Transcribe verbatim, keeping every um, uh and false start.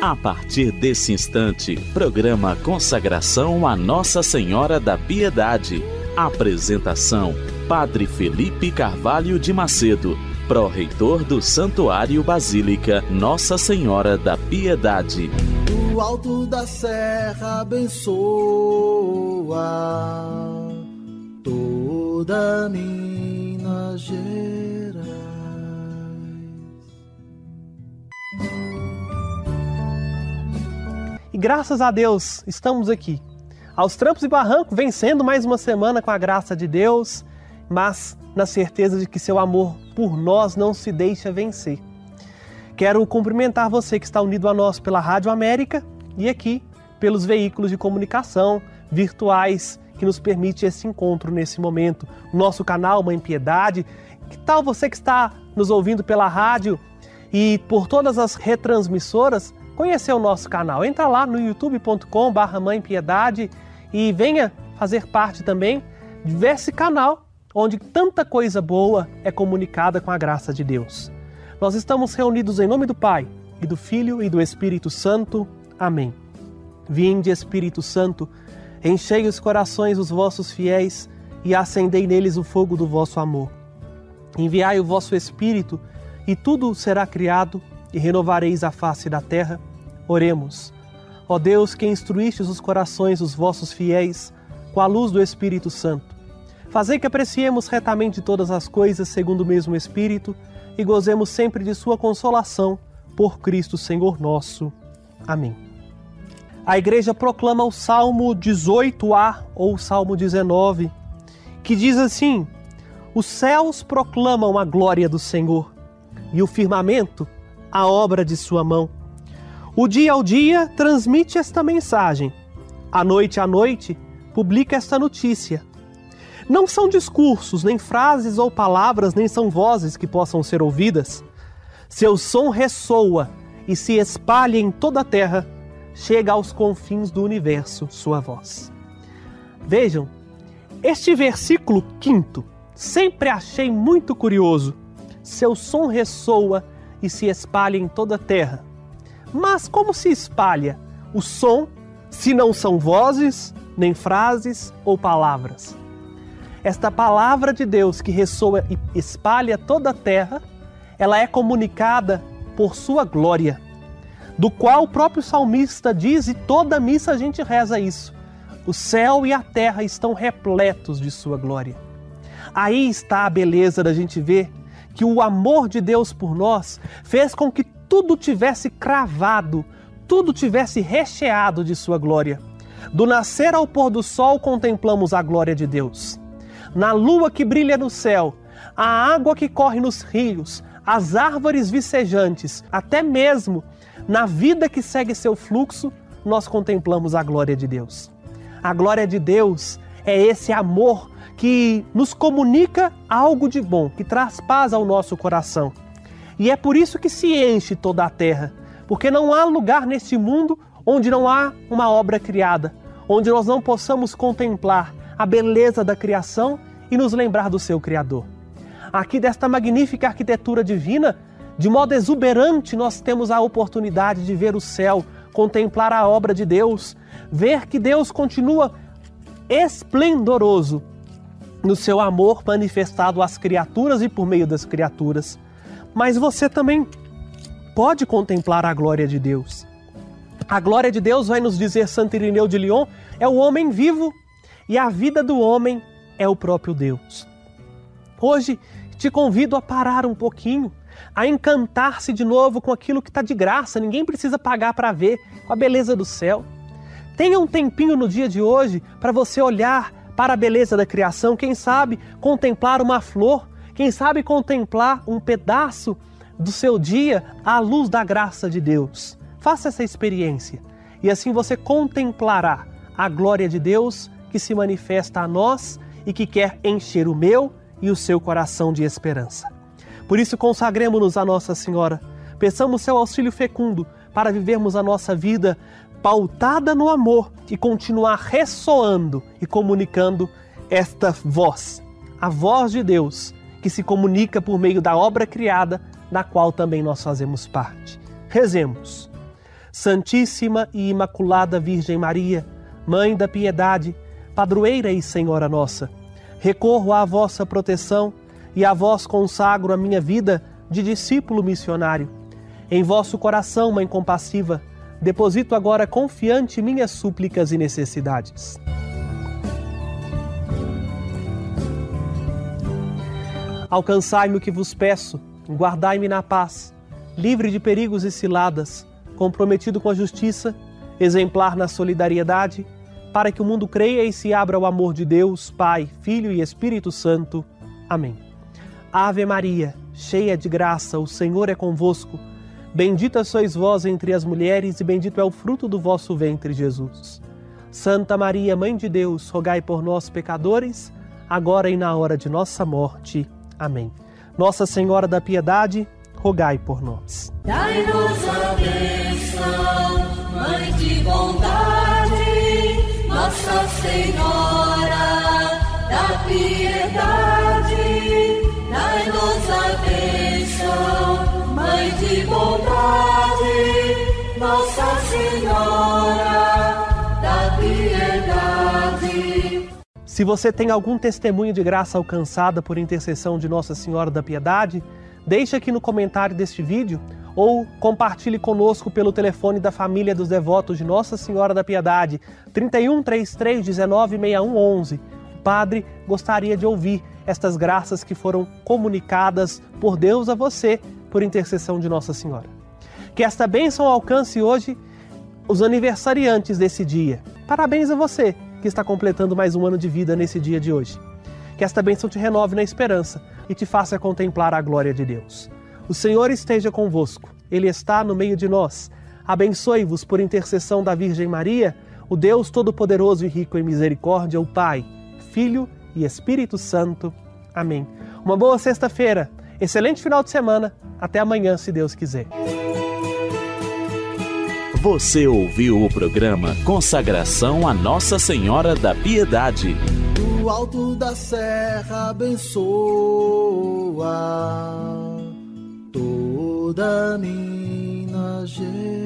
A partir desse instante, programa Consagração a Nossa Senhora da Piedade. Apresentação: Padre Felipe Carvalho de Macedo, pró-reitor do Santuário Basílica Nossa Senhora da Piedade. Do alto da serra abençoa toda Minas Gerais. E graças a Deus, estamos aqui, aos trampos e barrancos, vencendo mais uma semana com a graça de Deus, mas na certeza de que seu amor por nós não se deixa vencer. Quero cumprimentar você que está unido a nós pela Rádio América e aqui pelos veículos de comunicação virtuais que nos permite esse encontro nesse momento. O nosso canal Mãe Piedade. Que tal você que está nos ouvindo pela rádio e por todas as retransmissoras, conhecer o nosso canal? Entra lá no youtube ponto com barra Mãe Piedade e venha fazer parte também desse canal onde tanta coisa boa é comunicada com a graça de Deus. Nós estamos reunidos em nome do Pai, e do Filho e do Espírito Santo. Amém. Vinde, Espírito Santo, enchei os corações dos vossos fiéis e acendei neles o fogo do vosso amor. Enviai o vosso Espírito e tudo será criado e renovareis a face da terra. Oremos. Ó Deus, que instruístes os corações dos vossos fiéis com a luz do Espírito Santo, fazei que apreciemos retamente todas as coisas segundo o mesmo Espírito e gozemos sempre de sua consolação, por Cristo Senhor nosso. Amém. A Igreja proclama o Salmo dezoito A, ou Salmo dezenove, que diz assim: os céus proclamam a glória do Senhor, e o firmamento a obra de sua mão. O dia ao dia transmite esta mensagem, a noite à noite publica esta notícia. Não são discursos, nem frases ou palavras, nem são vozes que possam ser ouvidas. Seu som ressoa e se espalha em toda a terra, chega aos confins do universo sua voz. Vejam, este versículo quinto sempre achei muito curioso. Seu som ressoa e se espalha em toda a terra. Mas como se espalha o som se não são vozes, nem frases ou palavras? Esta palavra de Deus que ressoa e espalha toda a terra, ela é comunicada por sua glória, do qual o próprio salmista diz, e toda missa a gente reza isso: o céu e a terra estão repletos de sua glória. Aí está a beleza da gente ver que o amor de Deus por nós fez com que tudo tivesse cravado, tudo tivesse recheado de sua glória. Do nascer ao pôr do sol contemplamos a glória de Deus. Na lua que brilha no céu, a água que corre nos rios, as árvores vicejantes, até mesmo na vida que segue seu fluxo, nós contemplamos a glória de Deus. A glória de Deus é esse amor que nos comunica algo de bom, que traz paz ao nosso coração. E é por isso que se enche toda a terra, porque não há lugar neste mundo onde não há uma obra criada, onde nós não possamos contemplar a beleza da criação e nos lembrar do seu Criador. Aqui desta magnífica arquitetura divina, de modo exuberante, nós temos a oportunidade de ver o céu, contemplar a obra de Deus, ver que Deus continua esplendoroso no seu amor manifestado às criaturas e por meio das criaturas. Mas você também pode contemplar a glória de Deus. A glória de Deus, vai nos dizer Santo Irineu de Lyon, é o homem vivo, e a vida do homem é o próprio Deus. Hoje te convido a parar um pouquinho, a encantar-se de novo com aquilo que está de graça, ninguém precisa pagar para ver, com a beleza do céu. Tenha um tempinho no dia de hoje para você olhar para a beleza da criação, quem sabe contemplar uma flor, quem sabe contemplar um pedaço do seu dia à luz da graça de Deus. Faça essa experiência e assim você contemplará a glória de Deus que se manifesta a nós e que quer encher o meu e o seu coração de esperança. Por isso, consagremos-nos a Nossa Senhora, peçamos seu auxílio fecundo para vivermos a nossa vida pautada no amor e continuar ressoando e comunicando esta voz, a voz de Deus, que se comunica por meio da obra criada, da qual também nós fazemos parte. Rezemos. Santíssima e Imaculada Virgem Maria, Mãe da Piedade, Padroeira e Senhora nossa, recorro à vossa proteção e a vós consagro a minha vida de discípulo missionário. Em vosso coração, Mãe compassiva, deposito agora confiante minhas súplicas e necessidades. Alcançai-me o que vos peço, guardai-me na paz, livre de perigos e ciladas, comprometido com a justiça, exemplar na solidariedade, para que o mundo creia e se abra ao amor de Deus, Pai, Filho e Espírito Santo. Amém. Ave Maria, cheia de graça, o Senhor é convosco. Bendita sois vós entre as mulheres e bendito é o fruto do vosso ventre, Jesus. Santa Maria, Mãe de Deus, rogai por nós, pecadores, agora e na hora de nossa morte. Amém. Nossa Senhora da Piedade, rogai por nós. Dai-nos a bênção, Mãe de bondade, Nossa Senhora da Piedade. Dai-nos a bênção, Mãe de bondade, Nossa Senhora da Piedade. Se você tem algum testemunho de graça alcançada por intercessão de Nossa Senhora da Piedade, deixe aqui no comentário deste vídeo ou compartilhe conosco pelo telefone da família dos devotos de Nossa Senhora da Piedade, trinta e um, trinta e três, dezenove, sessenta e um, onze. O padre gostaria de ouvir estas graças que foram comunicadas por Deus a você por intercessão de Nossa Senhora. Que esta bênção alcance hoje os aniversariantes desse dia. Parabéns a você que está completando mais um ano de vida nesse dia de hoje. Que esta bênção te renove na esperança e te faça contemplar a glória de Deus. O Senhor esteja convosco, Ele está no meio de nós. Abençoe-vos por intercessão da Virgem Maria, o Deus Todo-Poderoso e rico em misericórdia, o Pai, Filho e Espírito Santo. Amém. Uma boa sexta-feira, excelente final de semana, até amanhã, se Deus quiser. Você ouviu o programa Consagração a Nossa Senhora da Piedade. Do alto da serra abençoa toda Minas Gerais.